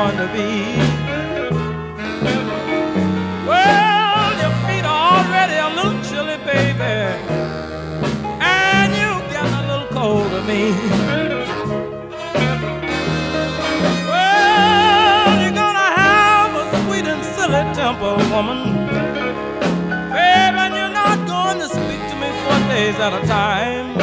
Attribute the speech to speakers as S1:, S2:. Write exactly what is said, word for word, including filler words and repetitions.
S1: going to be. Well, your feet are already a little chilly, baby, and you're getting a little cold to me. Well, you're gonna have a sweet and silly temper, woman, baby, and you're not going to speak to me for days at a time.